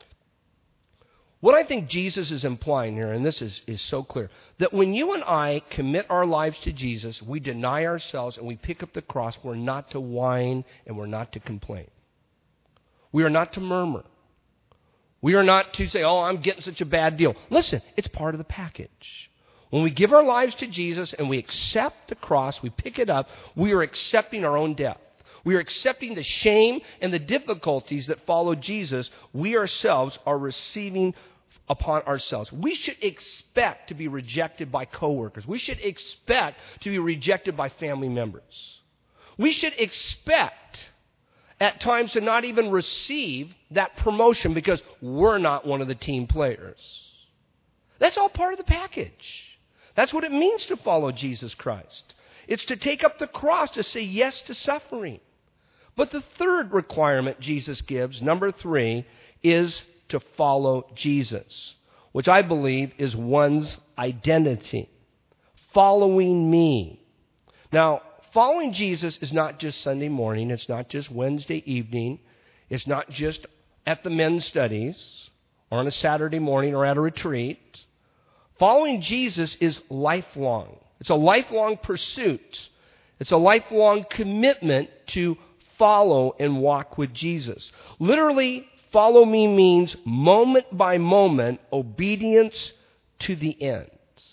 what I think Jesus is implying here, and this is, is so clear, that when you and I commit our lives to Jesus, we deny ourselves and we pick up the cross, we're not to whine and we're not to complain. We are not to murmur. We are not to say, oh, I'm getting such a bad deal. Listen, it's part of the package. When we give our lives to Jesus and we accept the cross, we pick it up, we are accepting our own death. We are accepting the shame and the difficulties that follow Jesus. We ourselves are receiving upon ourselves. We should expect to be rejected by coworkers. We should expect to be rejected by family members. We should expect at times to not even receive that promotion because we're not one of the team players. That's all part of the package. That's what it means to follow Jesus Christ. It's to take up the cross, to say yes to suffering. But the third requirement Jesus gives, number three, is to follow Jesus, which I believe is one's identity. Following me. Now, following Jesus is not just Sunday morning. It's not just Wednesday evening. It's not just at the men's studies or on a Saturday morning or at a retreat. Following Jesus is lifelong. It's a lifelong pursuit. It's a lifelong commitment to follow and walk with Jesus. Literally, follow me means moment by moment obedience to the end.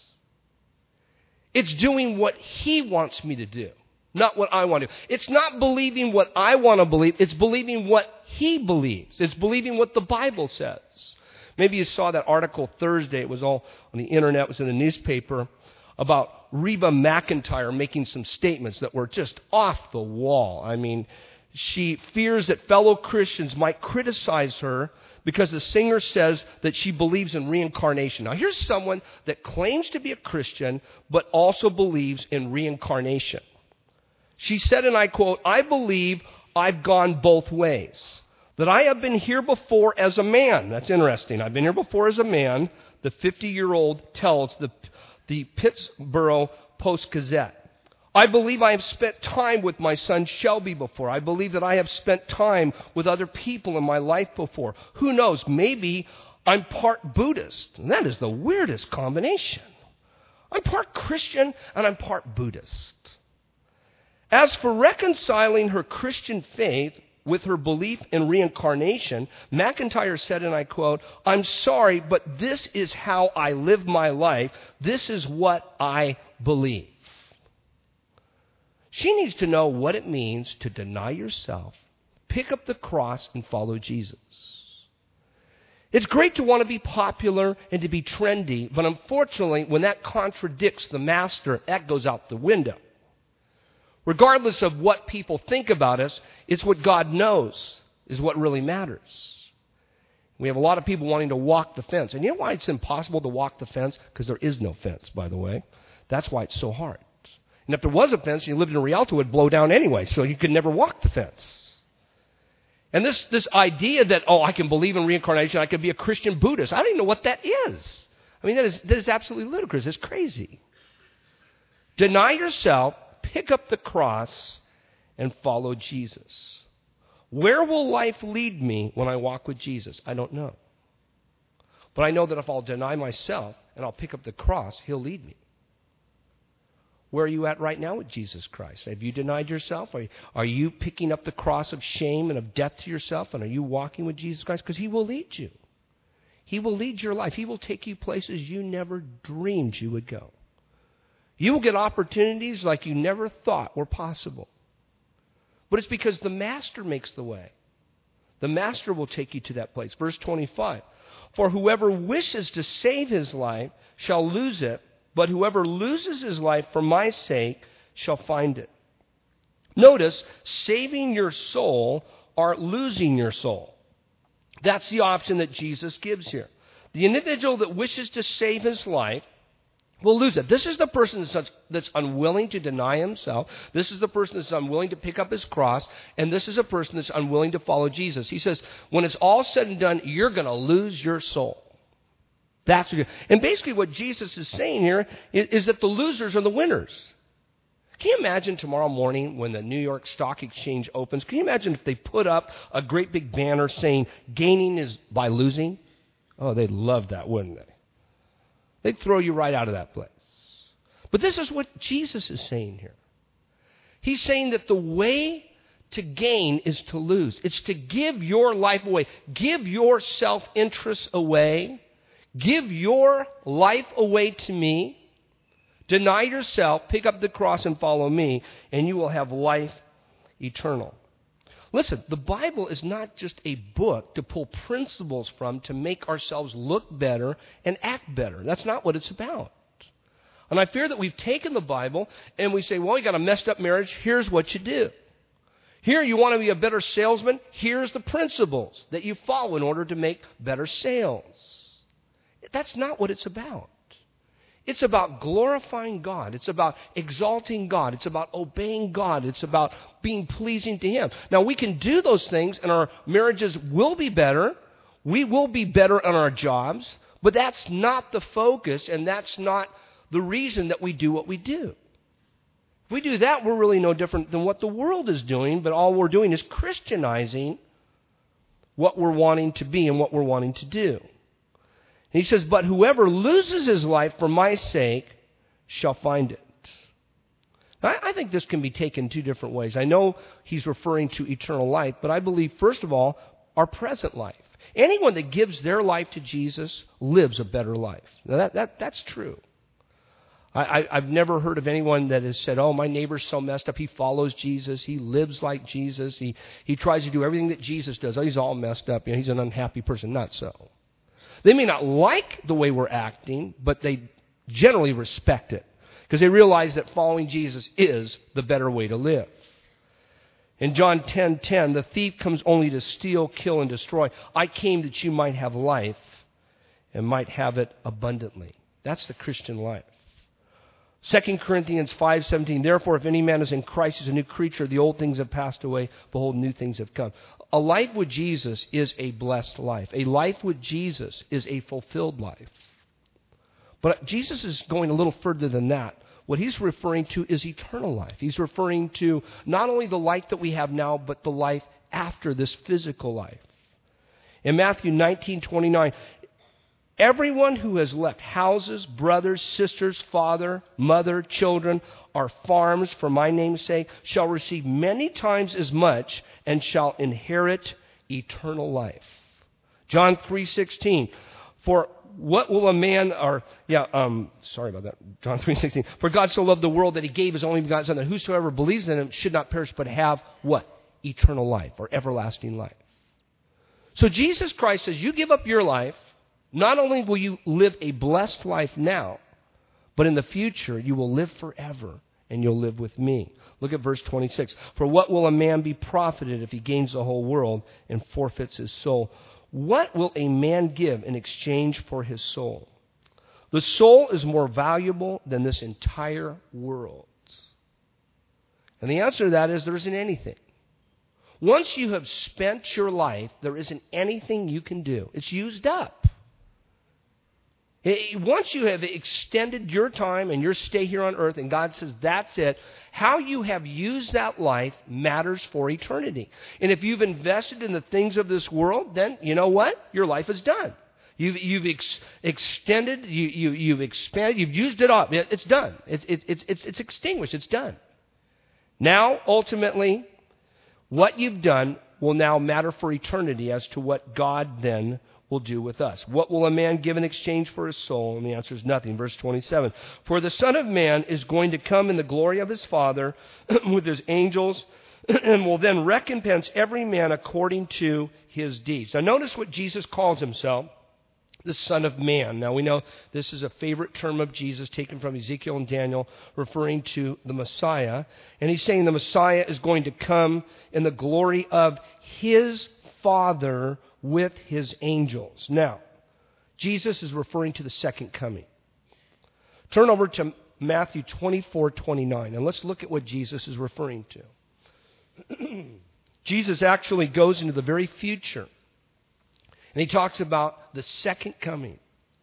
It's doing what he wants me to do, not what I want to do. It's not believing what I want to believe. It's believing what he believes. It's believing what the Bible says. Maybe you saw that article Thursday. It was all on the internet. It was in the newspaper about Reba McEntire making some statements that were just off the wall. I mean, she fears that fellow Christians might criticize her because the singer says that she believes in reincarnation. Now, here's someone that claims to be a Christian, but also believes in reincarnation. She said, and I quote, "I believe I've gone both ways. That I have been here before as a man." That's interesting. I've been here before as a man, the fifty-year-old tells the, the Pittsburgh Post-Gazette. "I believe I have spent time with my son Shelby before. I believe that I have spent time with other people in my life before. Who knows? Maybe I'm part Buddhist." And that is the weirdest combination. I'm part Christian and I'm part Buddhist. As for reconciling her Christian faith with her belief in reincarnation, McIntyre said, and I quote, "I'm sorry, but this is how I live my life. This is what I believe." She needs to know what it means to deny yourself, pick up the cross, and follow Jesus. It's great to want to be popular and to be trendy, but unfortunately, when that contradicts the master, that goes out the window. Regardless of what people think about us, it's what God knows is what really matters. We have a lot of people wanting to walk the fence. And you know why it's impossible to walk the fence? Because there is no fence, by the way. That's why it's so hard. And if there was a fence and you lived in a Rialto, it would blow down anyway, so you could never walk the fence. And this, this idea that, oh, I can believe in reincarnation, I can be a Christian Buddhist, I don't even know what that is. I mean, that is, that is absolutely ludicrous. It's crazy. Deny yourself, pick up the cross, and follow Jesus. Where will life lead me when I walk with Jesus? I don't know. But I know that if I'll deny myself and I'll pick up the cross, He'll lead me. Where are you at right now with Jesus Christ? Have you denied yourself? Are you, are you picking up the cross of shame and of death to yourself? And are you walking with Jesus Christ? Because He will lead you. He will lead your life. He will take you places you never dreamed you would go. You will get opportunities like you never thought were possible. But it's because the Master makes the way. The Master will take you to that place. Verse twenty-five. For whoever wishes to save his life shall lose it, but whoever loses his life for my sake shall find it. Notice, saving your soul or losing your soul. That's the option that Jesus gives here. The individual that wishes to save his life will lose it. This is the person that's, that's unwilling to deny himself. This is the person that's unwilling to pick up his cross. And this is a person that's unwilling to follow Jesus. He says, when it's all said and done, you're going to lose your soul. That's what and basically what Jesus is saying here is, is that the losers are the winners. Can you imagine tomorrow morning when the New York Stock Exchange opens? Can you imagine if they put up a great big banner saying, gaining is by losing? Oh, they'd love that, wouldn't they? They'd throw you right out of that place. But this is what Jesus is saying here. He's saying that the way to gain is to lose. It's to give your life away. Give your self-interest away. Give your life away to me. Deny yourself, pick up the cross and follow me, and you will have life eternal. Listen, the Bible is not just a book to pull principles from to make ourselves look better and act better. That's not what it's about. And I fear that we've taken the Bible and we say, well, you got a messed up marriage, here's what you do. Here, you want to be a better salesman, here's the principles that you follow in order to make better sales. That's not what it's about. It's about glorifying God. It's about exalting God. It's about obeying God. It's about being pleasing to Him. Now, we can do those things and our marriages will be better. We will be better on our jobs. But that's not the focus and that's not the reason that we do what we do. If we do that, we're really no different than what the world is doing, but all we're doing is Christianizing what we're wanting to be and what we're wanting to do. He says, but whoever loses his life for my sake shall find it. I, I think this can be taken two different ways. I know he's referring to eternal life, but I believe, first of all, our present life. Anyone that gives their life to Jesus lives a better life. Now, that, that, that's true. I, I, I've never heard of anyone that has said, oh, my neighbor's so messed up. He follows Jesus. He lives like Jesus. He, he tries to do everything that Jesus does. Oh, he's all messed up. You know, he's an unhappy person. Not so. They may not like the way we're acting, but they generally respect it because they realize that following Jesus is the better way to live. In John ten ten, the thief comes only to steal, kill, and destroy. I came that you might have life and might have it abundantly. That's the Christian life. Second Corinthians five seventeen, therefore, if any man is in Christ, he's a new creature. The old things have passed away. Behold, new things have come. A life with Jesus is a blessed life. A life with Jesus is a fulfilled life. But Jesus is going a little further than that. What he's referring to is eternal life. He's referring to not only the life that we have now, but the life after this physical life. In Matthew nineteen twenty-nine, Everyone who has left houses, brothers, sisters, father, mother, children, or farms for my name's sake shall receive many times as much and shall inherit eternal life. John three sixteen. For what will a man, or, yeah, um, sorry about that, John three sixteen. For God so loved the world that he gave his only begotten Son, that whosoever believes in him should not perish, but have what? Eternal life, or everlasting life. So Jesus Christ says, you give up your life, not only will you live a blessed life now, but in the future you will live forever, and you'll live with me. Look at verse twenty-six. For what will a man be profited if he gains the whole world and forfeits his soul? What will a man give in exchange for his soul? The soul is more valuable than this entire world. And the answer to that is there isn't anything. Once you have spent your life, there isn't anything you can do. It's used up. Once you have extended your time and your stay here on earth, and God says that's it, how you have used that life matters for eternity. And if you've invested in the things of this world, then you know what? Your life is done. You've, you've ex- extended, you, you, you've expanded, you've used it up. It's done. It's, it's, it's, it's extinguished. It's done. Now, ultimately, what you've done will now matter for eternity as to what God then will do with us. What will a man give in exchange for his soul? And the answer is nothing. Verse twenty-seven. For the Son of Man is going to come in the glory of his Father with his angels and will then recompense every man according to his deeds. Now notice what Jesus calls himself, the Son of Man. Now we know this is a favorite term of Jesus taken from Ezekiel and Daniel, referring to the Messiah. And he's saying the Messiah is going to come in the glory of his Father with his angels. Now, Jesus is referring to the second coming. Turn over to Matthew twenty-four twenty-nine, and let's look at what Jesus is referring to. Jesus actually goes into the very future, and he talks about the second coming.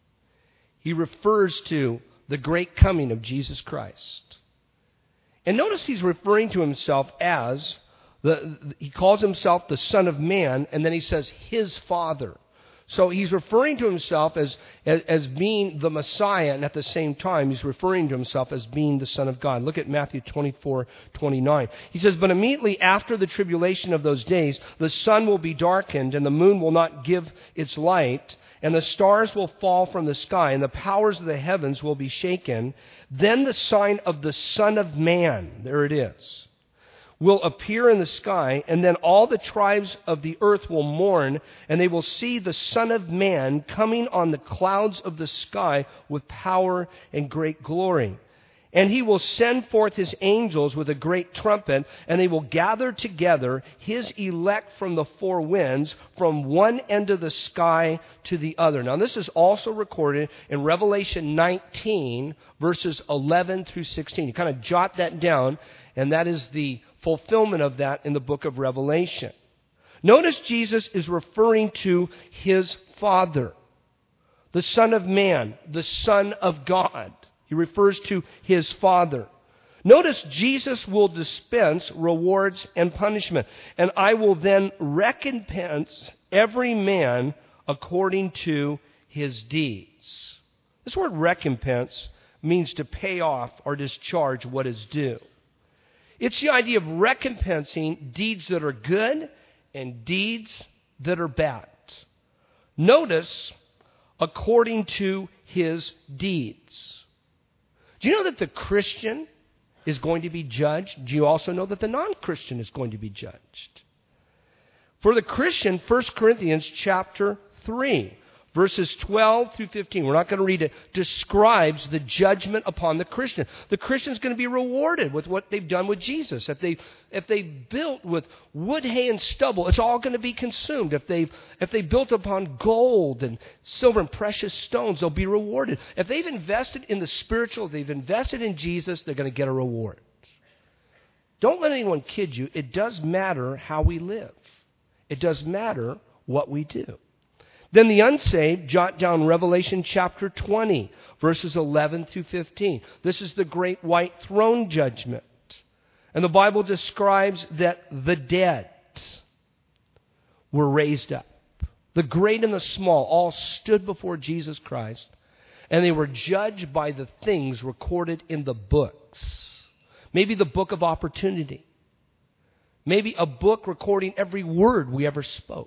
He refers to the great coming of Jesus Christ. And notice he's referring to himself as The, he calls himself the Son of Man, and then he says his Father. So he's referring to himself as, as, as being the Messiah, and at the same time he's referring to himself as being the Son of God. Look at Matthew twenty-four twenty-nine. He says, but immediately after the tribulation of those days, the sun will be darkened, and the moon will not give its light, and the stars will fall from the sky, and the powers of the heavens will be shaken. Then the sign of the Son of Man, there it is, will appear in the sky, and then all the tribes of the earth will mourn, and they will see the Son of Man coming on the clouds of the sky with power and great glory. And he will send forth his angels with a great trumpet, and they will gather together his elect from the four winds, from one end of the sky to the other. Now, this is also recorded in Revelation nineteen, verses eleven through sixteen. You kind of jot that down, and that is the fulfillment of that in the book of Revelation. Notice Jesus is referring to his Father, the Son of Man, the Son of God. He refers to his Father. Notice Jesus will dispense rewards and punishment, and I will then recompense every man according to his deeds. This word recompense means to pay off or discharge what is due. It's the idea of recompensing deeds that are good and deeds that are bad. Notice, according to his deeds. Do you know that the Christian is going to be judged? Do you also know that the non-Christian is going to be judged? For the Christian, First Corinthians chapter three, verses twelve through fifteen, we're not going to read it, describes the judgment upon the Christian. The Christian's going to be rewarded with what they've done with Jesus. If they if they built with wood, hay, and stubble, it's all going to be consumed. If they if they built upon gold and silver and precious stones, they'll be rewarded. If they've invested in the spiritual, if they've invested in Jesus, they're going to get a reward. Don't let anyone kid you. It does matter how we live. It does matter what we do. Then the unsaved, jot down Revelation chapter twenty, verses eleven through fifteen. This is the great white throne judgment. And the Bible describes that the dead were raised up. the great and the small, all stood before Jesus Christ, and they were judged by the things recorded in the books. Maybe the book of opportunity. Maybe a book recording every word we ever spoke.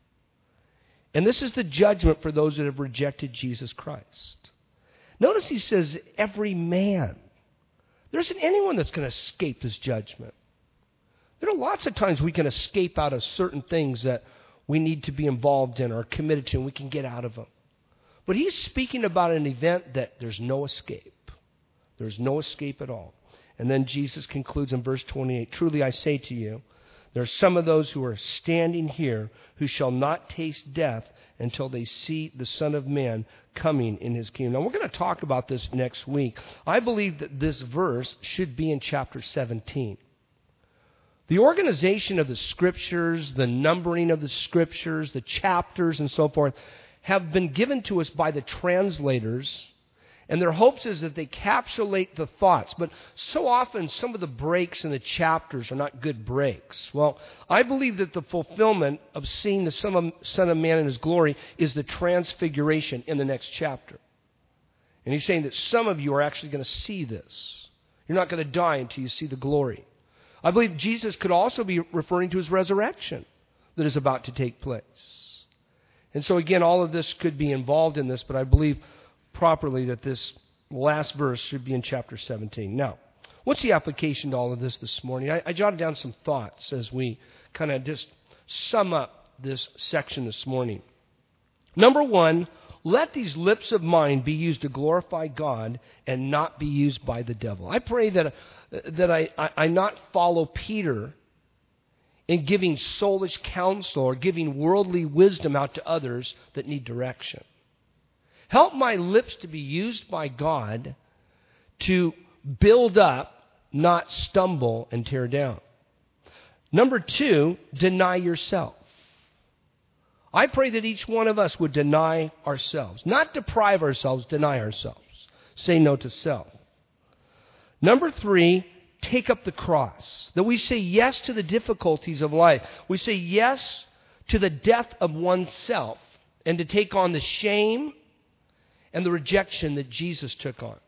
And this is the judgment for those that have rejected Jesus Christ. Notice he says, every man. There isn't anyone that's going to escape this judgment. There are lots of times we can escape out of certain things that we need to be involved in or committed to, and we can get out of them. But he's speaking about an event that there's no escape. There's no escape at all. And then Jesus concludes in verse twenty-eight, truly I say to you, there are some of those who are standing here who shall not taste death until they see the Son of Man coming in his kingdom. Now, we're going to talk about this next week. I believe that this verse should be in chapter seventeen. The organization of the Scriptures, the numbering of the Scriptures, the chapters and so forth have been given to us by the translators, and their hopes is that they capsulate the thoughts. But so often some of the breaks in the chapters are not good breaks. Well, I believe that the fulfillment of seeing the Son of, Son of Man in his glory is the transfiguration in the next chapter. And he's saying that some of you are actually going to see this. You're not going to die until you see the glory. I believe Jesus could also be referring to his resurrection that is about to take place. And so again, all of this could be involved in this, but I believe properly that this last verse should be in chapter seventeen. Now, what's the application to all of this this morning? I, I jotted down some thoughts as we kind of just sum up this section this morning. Number one, let these lips of mine be used to glorify God and not be used by the devil. I pray that, that I, I, I not follow Peter in giving soulish counsel or giving worldly wisdom out to others that need direction. Help my lips to be used by God to build up, not stumble and tear down. Number two, deny yourself. I pray that each one of us would deny ourselves. Not deprive ourselves, deny ourselves. Say no to self. Number three, take up the cross. That we say yes to the difficulties of life. We say yes to the death of oneself and to take on the shame and the rejection that Jesus took on.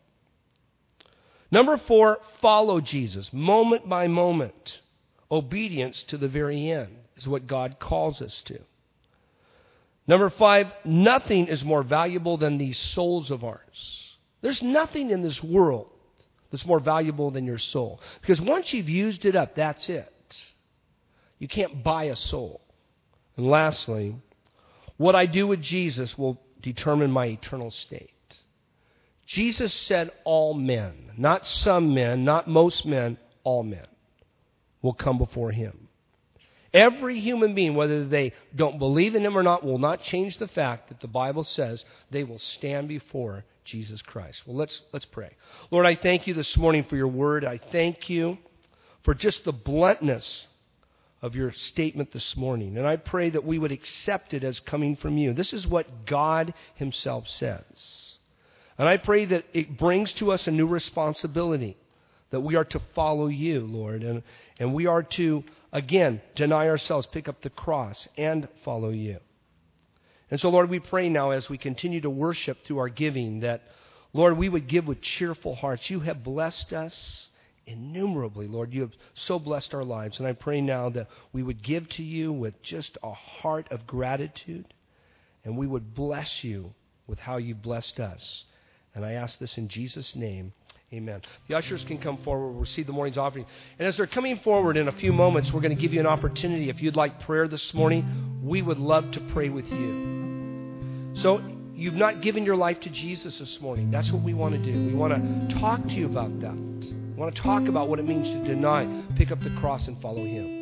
Number four, follow Jesus moment by moment. Obedience to the very end is what God calls us to. Number five, nothing is more valuable than these souls of ours. There's nothing in this world that's more valuable than your soul. Because once you've used it up, that's it. You can't buy a soul. And lastly, what I do with Jesus will determine my eternal state. Jesus said all men, not some men, not most men, all men will come before him. Every human being, whether they don't believe in him or not, will not change the fact that the Bible says they will stand before Jesus Christ. Well, let's let's pray. Lord, I thank you this morning for your word. I thank you for just the bluntness of your statement this morning. And I pray that we would accept it as coming from you. This is what God himself says. And I pray that it brings to us a new responsibility, that we are to follow you, Lord, and, and we are to, again, deny ourselves, pick up the cross, and follow you. And so, Lord, we pray now as we continue to worship through our giving that, Lord, we would give with cheerful hearts. You have blessed us innumerably, Lord. You have so blessed our lives. And I pray now that we would give to you with just a heart of gratitude, and we would bless you with how you blessed us. And I ask this in Jesus' name. Amen. The ushers can come forward. We'll receive the morning's offering. And as they're coming forward in a few moments, we're going to give you an opportunity. If you'd like prayer this morning, we would love to pray with you. So you've not given your life to Jesus this morning. That's what we want to do. We want to talk to you about that. We want to talk about what it means to deny, pick up the cross, and follow him.